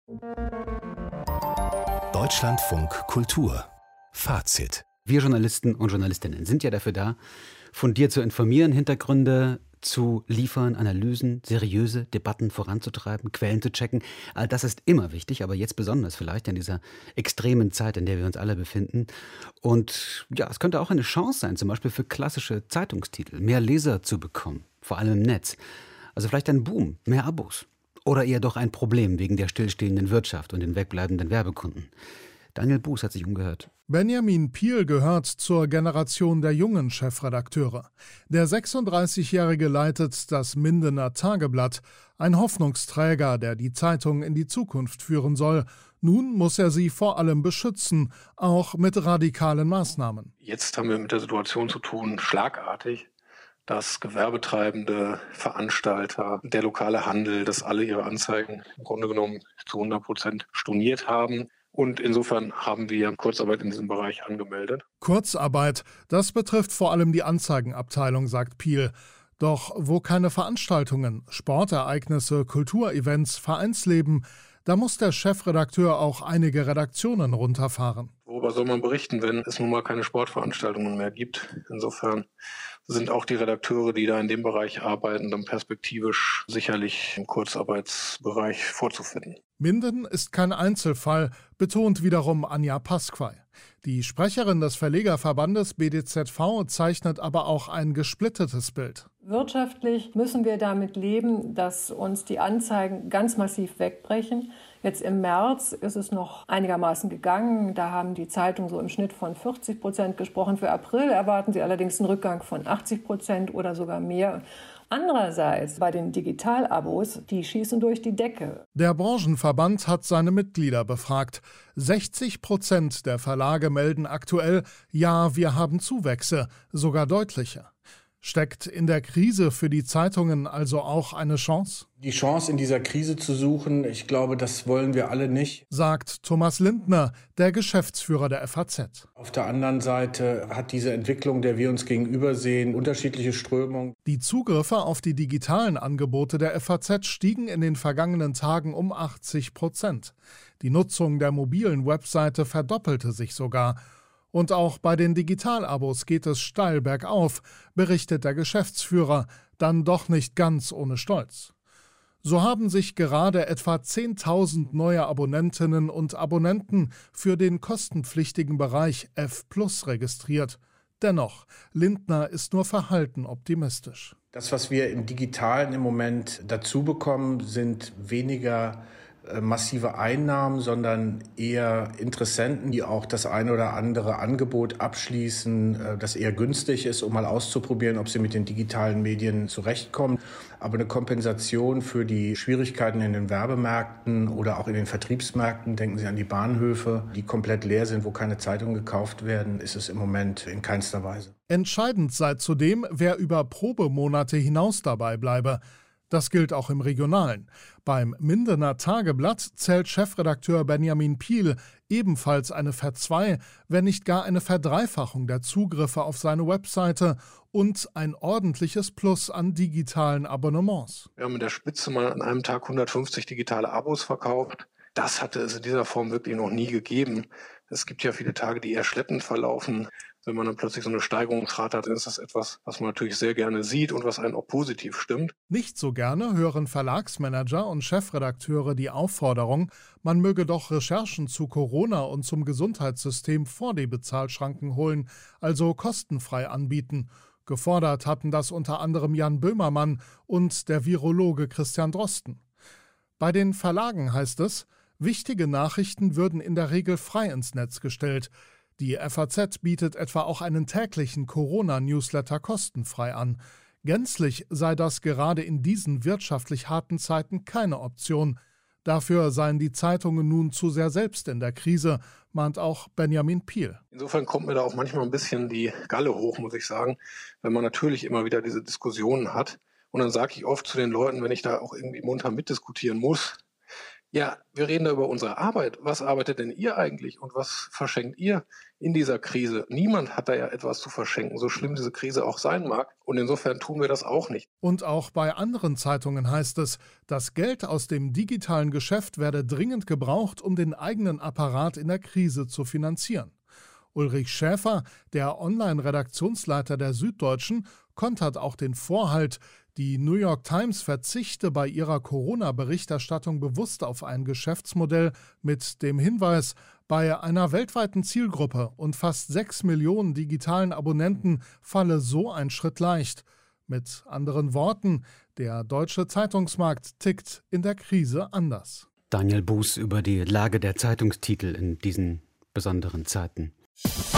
Deutschlandfunk Kultur. Fazit. Wir Journalisten und Journalistinnen sind ja dafür da, fundiert zu informieren, Hintergründe zu liefern, Analysen, seriöse Debatten voranzutreiben, Quellen zu checken. All das ist immer wichtig, aber jetzt besonders vielleicht in dieser extremen Zeit, in der wir uns alle befinden. Und ja, es könnte auch eine Chance sein, zum Beispiel für klassische Zeitungstitel, mehr Leser zu bekommen, vor allem im Netz. Also vielleicht ein Boom, mehr Abos. Oder eher doch ein Problem wegen der stillstehenden Wirtschaft und den wegbleibenden Werbekunden. Daniel Buß hat sich umgehört. Benjamin Piel gehört zur Generation der jungen Chefredakteure. Der 36-Jährige leitet das Mindener Tageblatt, ein Hoffnungsträger, der die Zeitung in die Zukunft führen soll. Nun muss er sie vor allem beschützen, auch mit radikalen Maßnahmen. Jetzt haben wir mit der Situation zu tun, schlagartig, dass Gewerbetreibende, Veranstalter, der lokale Handel, dass alle ihre Anzeigen im Grunde genommen zu 100% storniert haben. Und insofern haben wir Kurzarbeit in diesem Bereich angemeldet. Kurzarbeit, das betrifft vor allem die Anzeigenabteilung, sagt Piel. Doch wo keine Veranstaltungen, Sportereignisse, Kulturevents, Vereinsleben, da muss der Chefredakteur auch einige Redaktionen runterfahren. Worüber soll man berichten, wenn es nun mal keine Sportveranstaltungen mehr gibt? Insofern sind auch die Redakteure, die da in dem Bereich arbeiten, dann perspektivisch sicherlich im Kurzarbeitsbereich vorzufinden. Minden ist kein Einzelfall, betont wiederum Anja Pasquay. Die Sprecherin des Verlegerverbandes BDZV zeichnet aber auch ein gesplittetes Bild. Wirtschaftlich müssen wir damit leben, dass uns die Anzeigen ganz massiv wegbrechen. Jetzt im März ist es noch einigermaßen gegangen. Da haben die Zeitungen so im Schnitt von 40% gesprochen. Für April erwarten sie allerdings einen Rückgang von 80% oder sogar mehr. Andererseits bei den Digitalabos, die schießen durch die Decke. Der Branchenverband hat seine Mitglieder befragt. 60% der Verlage melden aktuell, ja, wir haben Zuwächse, sogar deutliche. Steckt in der Krise für die Zeitungen also auch eine Chance? Die Chance in dieser Krise zu suchen, ich glaube, das wollen wir alle nicht, sagt Thomas Lindner, der Geschäftsführer der FAZ. Auf der anderen Seite hat diese Entwicklung, der wir uns gegenüber sehen, unterschiedliche Strömungen. Die Zugriffe auf die digitalen Angebote der FAZ stiegen in den vergangenen Tagen um 80%. Die Nutzung der mobilen Webseite verdoppelte sich sogar. Und auch bei den Digitalabos geht es steil bergauf, berichtet der Geschäftsführer, dann doch nicht ganz ohne Stolz. So haben sich gerade etwa 10.000 neue Abonnentinnen und Abonnenten für den kostenpflichtigen Bereich F+ registriert. Dennoch, Lindner ist nur verhalten optimistisch. Das, was wir im Digitalen im Moment dazu bekommen, sind weniger massive Einnahmen, sondern eher Interessenten, die auch das eine oder andere Angebot abschließen, das eher günstig ist, um mal auszuprobieren, ob sie mit den digitalen Medien zurechtkommen. Aber eine Kompensation für die Schwierigkeiten in den Werbemärkten oder auch in den Vertriebsmärkten, denken Sie an die Bahnhöfe, die komplett leer sind, wo keine Zeitungen gekauft werden, ist es im Moment in keinster Weise. Entscheidend sei zudem, wer über Probemonate hinaus dabei bleibe. Das gilt auch im Regionalen. Beim Mindener Tageblatt zählt Chefredakteur Benjamin Piel ebenfalls eine wenn nicht gar eine Verdreifachung der Zugriffe auf seine Webseite und ein ordentliches Plus an digitalen Abonnements. Wir haben in der Spitze mal an einem Tag 150 digitale Abos verkauft. Das hatte es in dieser Form wirklich noch nie gegeben. Es gibt ja viele Tage, die eher schleppend verlaufen. Wenn man dann plötzlich so eine Steigerungsrate hat, dann ist das etwas, was man natürlich sehr gerne sieht und was einen auch positiv stimmt. Nicht so gerne hören Verlagsmanager und Chefredakteure die Aufforderung, man möge doch Recherchen zu Corona und zum Gesundheitssystem vor die Bezahlschranken holen, also kostenfrei anbieten. Gefordert hatten das unter anderem Jan Böhmermann und der Virologe Christian Drosten. Bei den Verlagen heißt es, wichtige Nachrichten würden in der Regel frei ins Netz gestellt. Die FAZ bietet etwa auch einen täglichen Corona-Newsletter kostenfrei an. Gänzlich sei das gerade in diesen wirtschaftlich harten Zeiten keine Option. Dafür seien die Zeitungen nun zu sehr selbst in der Krise, mahnt auch Benjamin Piel. Insofern kommt mir da auch manchmal ein bisschen die Galle hoch, muss ich sagen, wenn man natürlich immer wieder diese Diskussionen hat. Und dann sage ich oft zu den Leuten, wenn ich da auch irgendwie munter mitdiskutieren muss, Ja, wir reden da über unsere Arbeit. Was arbeitet denn ihr eigentlich und was verschenkt ihr in dieser Krise? Niemand hat da ja etwas zu verschenken, so schlimm diese Krise auch sein mag. Und insofern tun wir das auch nicht. Und auch bei anderen Zeitungen heißt es, das Geld aus dem digitalen Geschäft werde dringend gebraucht, um den eigenen Apparat in der Krise zu finanzieren. Ulrich Schäfer, der Online-Redaktionsleiter der Süddeutschen, kontert auch den Vorhalt, die New York Times verzichte bei ihrer Corona-Berichterstattung bewusst auf ein Geschäftsmodell mit dem Hinweis, bei einer weltweiten Zielgruppe und fast 6 Millionen digitalen Abonnenten falle so ein Schritt leicht. Mit anderen Worten, der deutsche Zeitungsmarkt tickt in der Krise anders. Daniel Buß über die Lage der Zeitungstitel in diesen besonderen Zeiten.